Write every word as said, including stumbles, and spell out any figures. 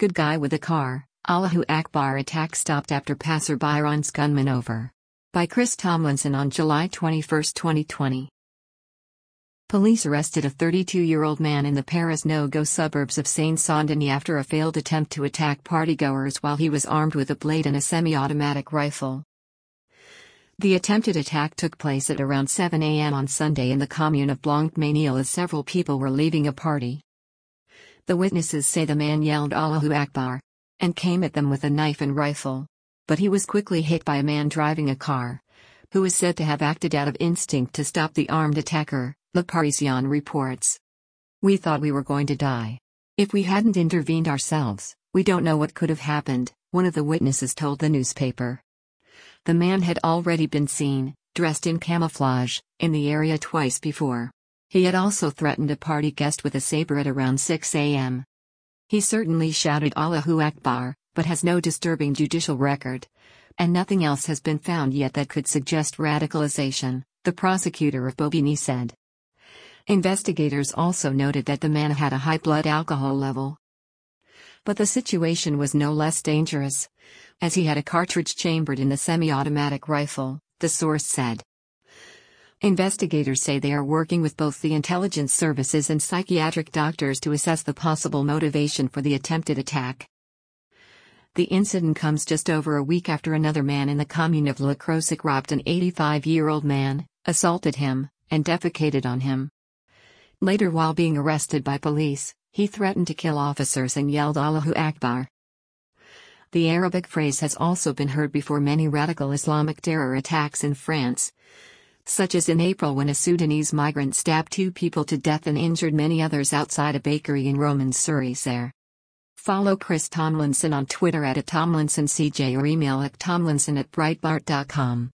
Good guy with a car, Allahu Akbar attack stopped after passerby runs gunman over. By Chris Tomlinson on July twenty-first, twenty twenty. Police arrested a thirty-two-year-old man in the Paris no-go suburbs of Seine-Saint-Denis after a failed attempt to attack partygoers while he was armed with a blade and a semi-automatic rifle. The attempted attack took place at around seven a m on Sunday in the commune of Blanc-Ménil as several people were leaving a party. The witnesses say the man yelled Allahu Akbar and came at them with a knife and rifle. But he was quickly hit by a man driving a car, who is said to have acted out of instinct to stop the armed attacker, Le Parisien reports. "We thought we were going to die. If we hadn't intervened ourselves, we don't know what could have happened," one of the witnesses told the newspaper. The man had already been seen, dressed in camouflage, in the area twice before. He had also threatened a party guest with a saber at around six a m He certainly shouted Allahu Akbar, but has no disturbing judicial record. And nothing else has been found yet that could suggest radicalization, the prosecutor of Bobigny said. Investigators also noted that the man had a high blood alcohol level. But the situation was no less dangerous, as he had a cartridge chambered in the semi-automatic rifle, the source said. Investigators say they are working with both the intelligence services and psychiatric doctors to assess the possible motivation for the attempted attack. The incident comes just over a week after another man in the commune of Le Croisic robbed an eighty-five-year-old man, assaulted him, and defecated on him. Later, while being arrested by police, he threatened to kill officers and yelled Allahu Akbar. The Arabic phrase has also been heard before many radical Islamic terror attacks in France, such as in April when a Sudanese migrant stabbed two people to death and injured many others outside a bakery in Romans-sur-Isère. Follow Chris Tomlinson on Twitter at Tomlinson C J or email at tomlinson at breitbart dot com.